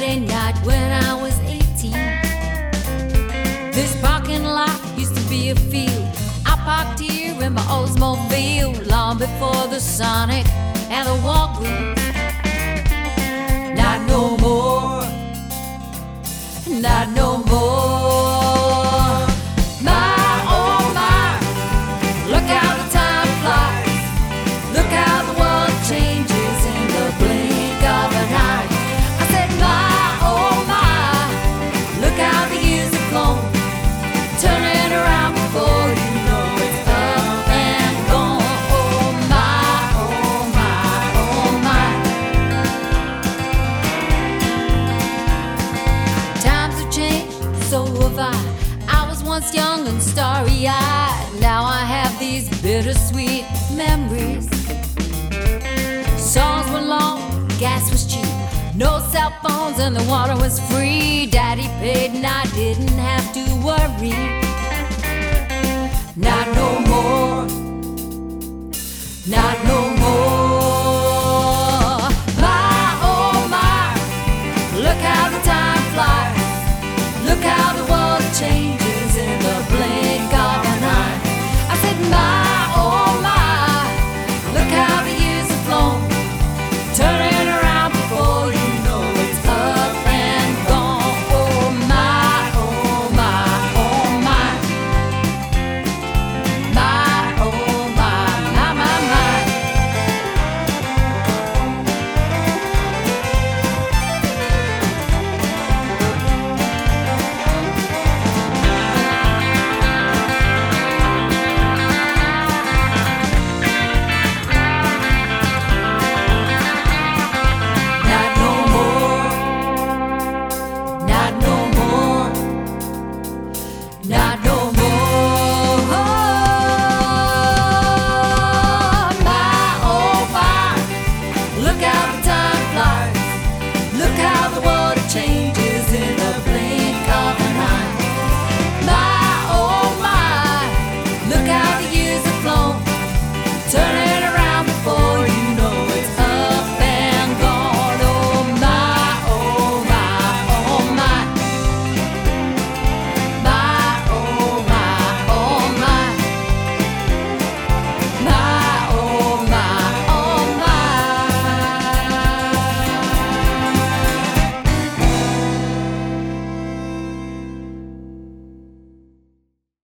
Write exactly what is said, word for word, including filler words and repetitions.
Friday night when I was eighteen. This parking lot used to be a field. I parked here in my Oldsmobile long before the Sonic and the Walgreens. Not no more, not no more. My, oh my, look how the time flies. Look how the world changes in the blink of an eye. I said, my, oh my, look how the years have flown, turning around before you know it's up and gone. Oh my, oh my, oh my. Times have changed, so have I. I was once young and starry-eyed. Now I have these bittersweet memories. Songs were long, gas was cheap, no cell phones and the water was free. Daddy paid and I didn't have to worry. Not no more, not no more.